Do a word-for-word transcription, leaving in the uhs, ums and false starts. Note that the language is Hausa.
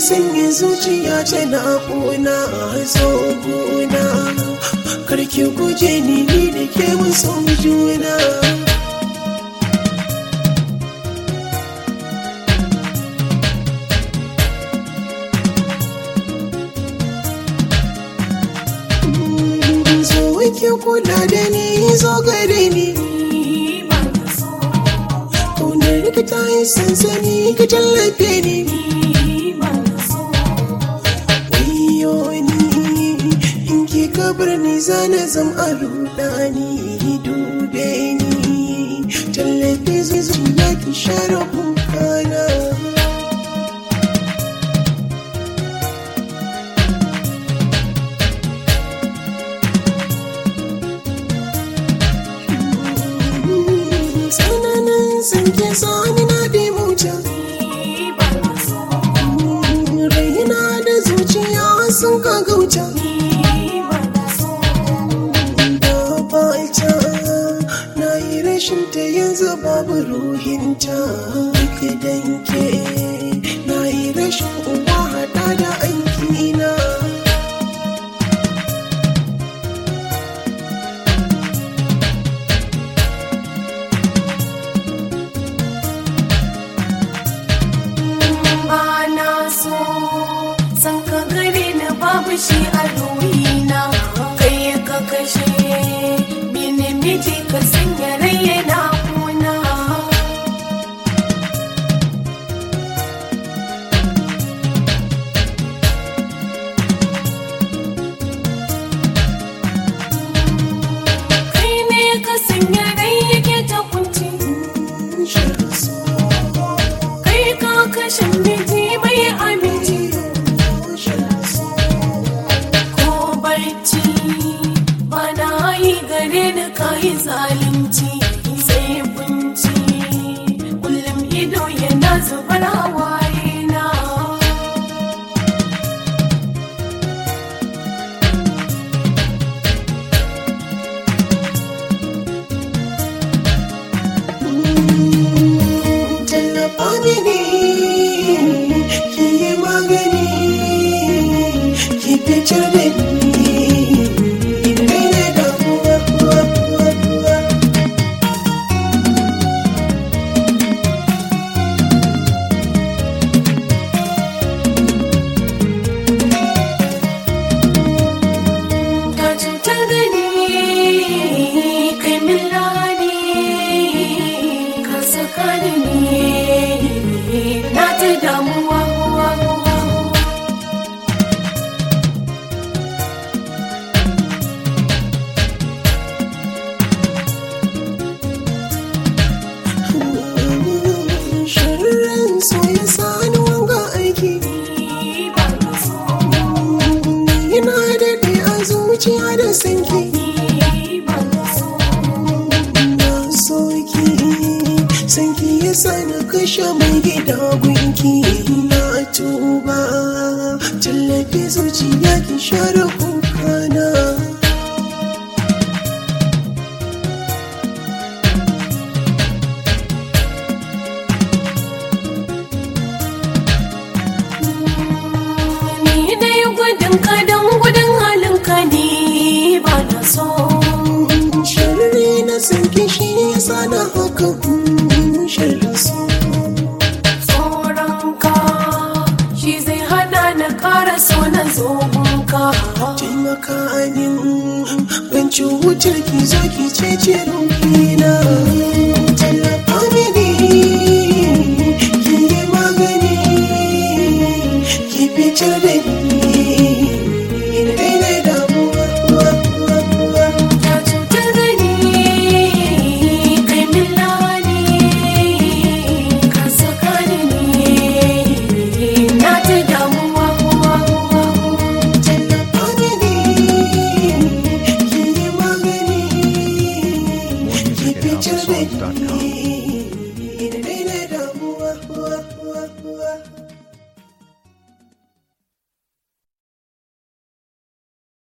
sanya zuciya tana ƙuna zo gona karki guje ni ni da ke musu juna zo ki kula da ni zo gare ni ƙaunar ki ta yi sansani ki tallafe ni birni zana zam a rudani dube ni tallafi zuciya ki share kukana tsananin sanke sani na dimuta raina da zuciya sun kagauta ta yanzu babu ruhinta duka danke na yi rashin uwa hada da aikina ba na so san ka gare ni babu shi a ruhina kai ka kashe mini miji ka sanya rai yana kuna kai ne ka sanya rai yake ta kunci kai ka kashe miji mai aminci ko barci ba na yi gare ni ka yi zalunci sai kunci kullum ido yana zubar hawaye na tallafa mini ki yi magani ki fitar da ni zuciya da sanki na soki sanki ya sani kashe mai gida gunki na tuba tallafi zuciya ki share kukana ni dai gudun ka don gudun halinka ne ba na so sharri na sanki shi yasa na haka sharri so tsoronka shi zai hana na ƙara so na zogonka taimaka min ban ci wutar ki zo ki cece ruhina tallafa mini ki yi magani ki fitar da ni Dot com.